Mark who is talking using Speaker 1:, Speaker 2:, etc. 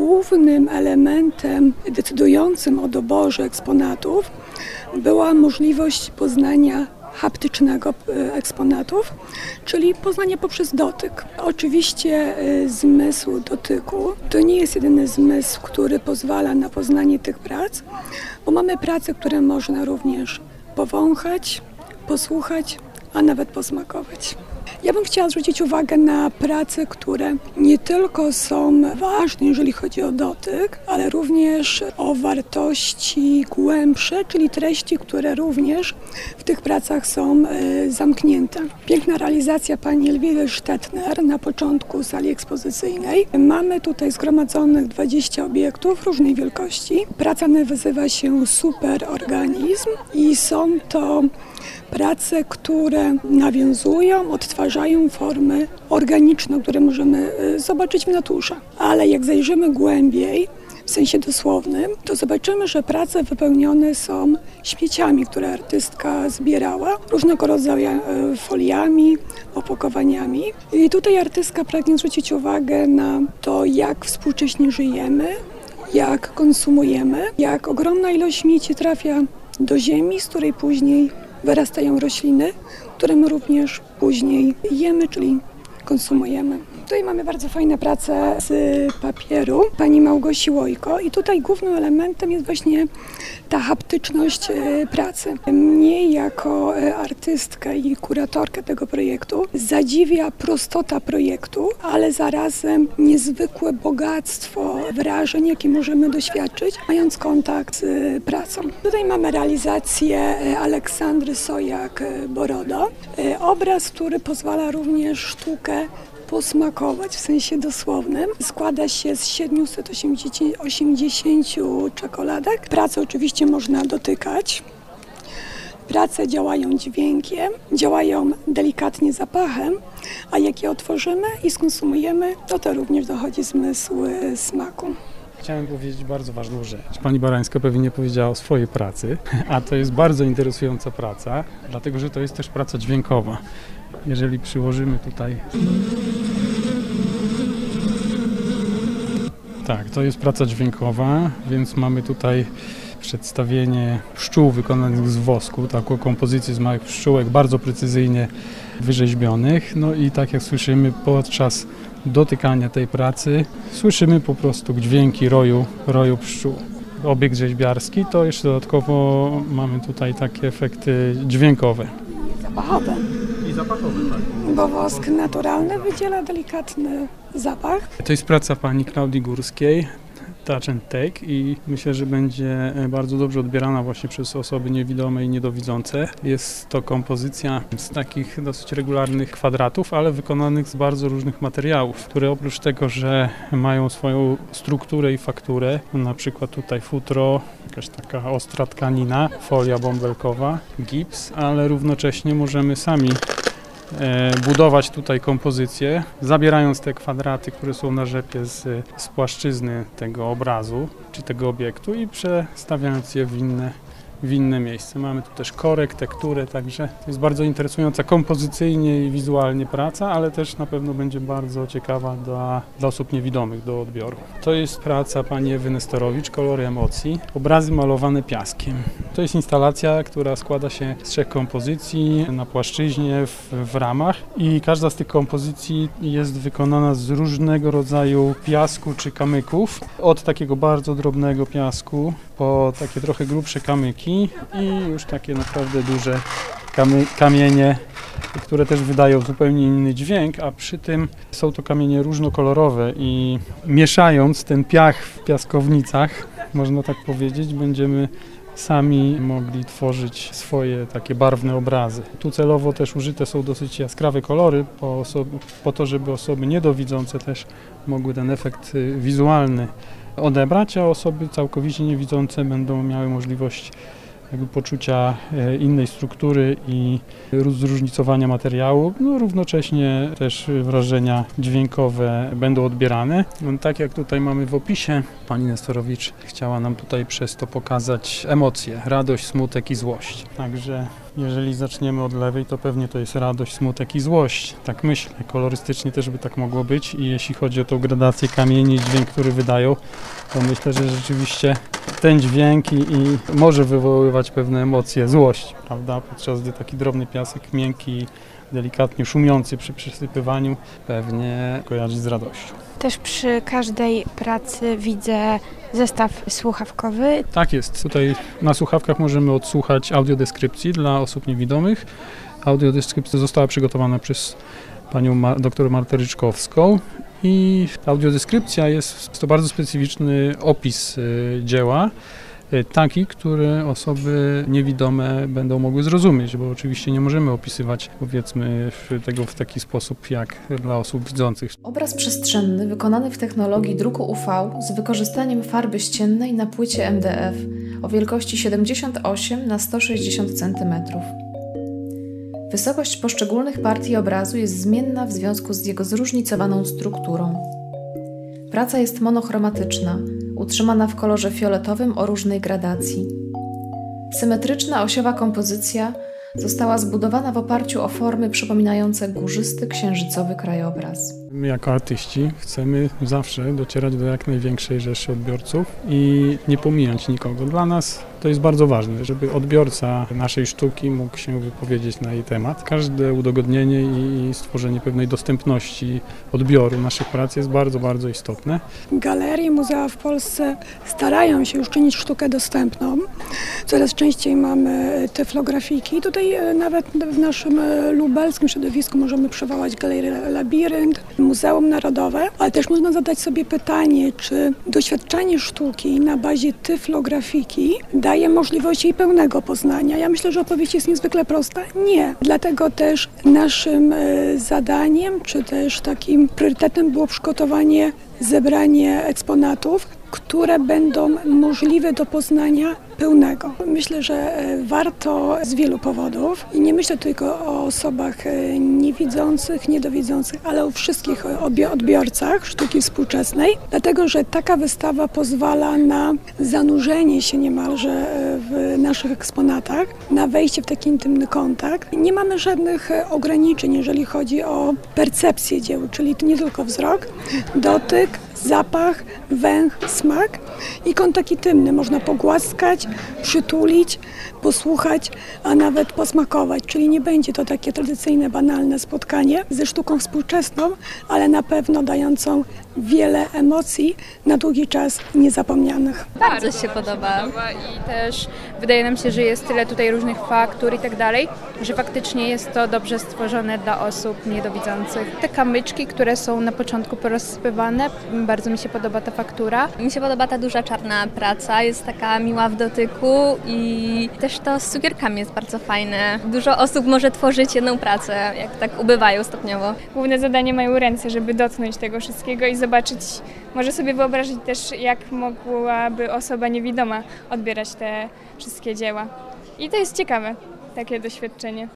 Speaker 1: głównym elementem decydującym o doborze eksponatów była możliwość poznania haptycznego eksponatów, czyli poznania poprzez dotyk. Oczywiście zmysł dotyku to nie jest jedyny zmysł, który pozwala na poznanie tych prac, bo mamy prace, które można również powąchać, posłuchać, a nawet posmakować. Ja bym chciała zwrócić uwagę na prace, które nie tylko są ważne, jeżeli chodzi o dotyk, ale również o wartości głębsze, czyli treści, które również w tych pracach są zamknięte. Piękna realizacja pani Elwiry Sztetner na początku sali ekspozycyjnej. Mamy tutaj zgromadzonych 20 obiektów różnej wielkości. Praca nazywa się Superorganizm i są to prace, które nawiązują, odtwarzają formy organiczne, które możemy zobaczyć w naturze. Ale jak zajrzymy głębiej, w sensie dosłownym, to zobaczymy, że prace wypełnione są śmieciami, które artystka zbierała, różnego rodzaju foliami, opakowaniami. I tutaj artystka pragnie zwrócić uwagę na to, jak współcześnie żyjemy, jak konsumujemy, jak ogromna ilość śmieci trafia do ziemi, z której później wyrastają rośliny, które my również później jemy, czyli konsumujemy. Tutaj mamy bardzo fajne prace z papieru pani Małgosi Łojko i tutaj głównym elementem jest właśnie ta haptyczność pracy. Mnie jako artystkę i kuratorkę tego projektu zadziwia prostota projektu, ale zarazem niezwykłe bogactwo wrażeń, jakie możemy doświadczyć, mając kontakt z pracą. Tutaj mamy realizację Aleksandry Sojak-Borodo. Obraz, który pozwala również sztukę posmakować w sensie dosłownym. Składa się z 780 czekoladek. Pracę oczywiście można dotykać. Prace działają dźwiękiem, działają delikatnie zapachem, a jak je otworzymy i skonsumujemy, to również dochodzi zmysł smaku.
Speaker 2: Chciałem powiedzieć bardzo ważną rzecz. Pani Barańska pewnie nie powiedziała o swojej pracy, a to jest bardzo interesująca praca, dlatego że to jest też praca dźwiękowa. Jeżeli przyłożymy tutaj... Tak, to jest praca dźwiękowa, więc mamy tutaj przedstawienie pszczół wykonanych z wosku, taką kompozycję z małych pszczółek, bardzo precyzyjnie wyrzeźbionych. No i tak jak słyszymy podczas dotykania tej pracy, słyszymy po prostu dźwięki roju pszczół. Obiekt rzeźbiarski to jeszcze dodatkowo mamy tutaj takie efekty dźwiękowe.
Speaker 1: Zapachowe.
Speaker 2: I zapachowe, tak.
Speaker 1: Bo wosk naturalny wydziela delikatny zapach.
Speaker 2: To jest praca pani Klaudii Górskiej, Touch and Take, i myślę, że będzie bardzo dobrze odbierana właśnie przez osoby niewidome i niedowidzące. Jest to kompozycja z takich dosyć regularnych kwadratów, ale wykonanych z bardzo różnych materiałów, które oprócz tego, że mają swoją strukturę i fakturę, na przykład tutaj futro, jakaś taka ostra tkanina, folia bąbelkowa, gips, ale równocześnie możemy sami budować tutaj kompozycję, zabierając te kwadraty, które są na rzepie z płaszczyzny tego obrazu, czy tego obiektu, i przestawiając je w inne miejsce. Mamy tu też korek, tekturę, także to jest bardzo interesująca kompozycyjnie i wizualnie praca, ale też na pewno będzie bardzo ciekawa dla osób niewidomych do odbioru. To jest praca pani Ewy Nestorowicz, Kolory emocji, obrazy malowane piaskiem. To jest instalacja, która składa się z 3 kompozycji na płaszczyźnie w ramach i każda z tych kompozycji jest wykonana z różnego rodzaju piasku czy kamyków. Od takiego bardzo drobnego piasku po takie trochę grubsze kamyki i już takie naprawdę duże kamienie, które też wydają zupełnie inny dźwięk, a przy tym są to kamienie różnokolorowe i mieszając ten piach w piaskownicach, można tak powiedzieć, będziemy sami mogli tworzyć swoje takie barwne obrazy. Tu celowo też użyte są dosyć jaskrawe kolory po to, żeby osoby niedowidzące też mogły ten efekt wizualny odebrać, a osoby całkowicie niewidzące będą miały możliwość jakby poczucia innej struktury i zróżnicowania materiału. No, równocześnie też wrażenia dźwiękowe będą odbierane. No, tak jak tutaj mamy w opisie, pani Nestorowicz chciała nam tutaj przez to pokazać emocje, radość, smutek i złość. Także jeżeli zaczniemy od lewej, to pewnie to jest radość, smutek i złość. Tak myślę. Kolorystycznie też by tak mogło być i jeśli chodzi o tą gradację kamieni i dźwięk, który wydają, to myślę, że rzeczywiście ten dźwięk i może wywoływać pewne emocje, złość, prawda? Podczas gdy taki drobny piasek, miękki, delikatnie szumiący przy przysypywaniu, pewnie kojarzy z radością.
Speaker 3: Też przy każdej pracy widzę zestaw słuchawkowy.
Speaker 2: Tak jest. Tutaj na słuchawkach możemy odsłuchać audiodeskrypcji dla osób niewidomych. Audiodeskrypcja została przygotowana przez panią dr Martę Ryczkowską i audiodeskrypcja jest to bardzo specyficzny opis dzieła, taki, który osoby niewidome będą mogły zrozumieć, bo oczywiście nie możemy opisywać, powiedzmy, tego w taki sposób jak dla osób widzących.
Speaker 4: Obraz przestrzenny wykonany w technologii druku UV z wykorzystaniem farby ściennej na płycie MDF o wielkości 78 na 160 cm. Wysokość poszczególnych partii obrazu jest zmienna w związku z jego zróżnicowaną strukturą. Praca jest monochromatyczna, utrzymana w kolorze fioletowym o różnej gradacji. Symetryczna osiowa kompozycja została zbudowana w oparciu o formy przypominające górzysty księżycowy krajobraz.
Speaker 2: My jako artyści chcemy zawsze docierać do jak największej rzeszy odbiorców i nie pomijać nikogo. Dla nas to jest bardzo ważne, żeby odbiorca naszej sztuki mógł się wypowiedzieć na jej temat. Każde udogodnienie i stworzenie pewnej dostępności odbioru naszych prac jest bardzo, bardzo istotne.
Speaker 1: Galerie, muzea w Polsce starają się już czynić sztukę dostępną. Coraz częściej mamy tyflografiki. Tutaj nawet w naszym lubelskim środowisku możemy przywołać Galerię Labirynt, Muzeum Narodowe, ale też można zadać sobie pytanie, czy doświadczenie sztuki na bazie tyflografiki daje możliwość jej pełnego poznania. Ja myślę, że odpowiedź jest niezwykle prosta. Nie. Dlatego też naszym zadaniem, czy też takim priorytetem było przygotowanie, zebranie eksponatów, które będą możliwe do poznania pełnego. Myślę, że warto z wielu powodów i nie myślę tylko o osobach niewidzących, niedowidzących, ale o wszystkich odbiorcach sztuki współczesnej, dlatego że taka wystawa pozwala na zanurzenie się niemalże w naszych eksponatach, na wejście w taki intymny kontakt. Nie mamy żadnych ograniczeń, jeżeli chodzi o percepcję dzieł, czyli to nie tylko wzrok, dotyk, zapach, węch, smak i kontakt intymny. Można pogłaskać, przytulić, posłuchać, a nawet posmakować. Czyli nie będzie to takie tradycyjne, banalne spotkanie ze sztuką współczesną, ale na pewno dającą wiele emocji na długi czas niezapomnianych.
Speaker 5: Bardzo się podoba i też wydaje nam się, że jest tyle tutaj różnych faktur i tak dalej, że faktycznie jest to dobrze stworzone dla osób niedowidzących. Te kamyczki, które są na początku porozsypywane, bardzo mi się podoba ta faktura.
Speaker 6: Mi się podoba ta duża czarna praca, jest taka miła w dotyku i też to z cukierkami jest bardzo fajne. Dużo osób może tworzyć jedną pracę, jak tak ubywają stopniowo.
Speaker 3: Główne zadanie mają ręce, żeby dotknąć tego wszystkiego i zobaczyć, może sobie wyobrazić też, jak mogłaby osoba niewidoma odbierać te wszystkie dzieła. I to jest ciekawe, takie doświadczenie.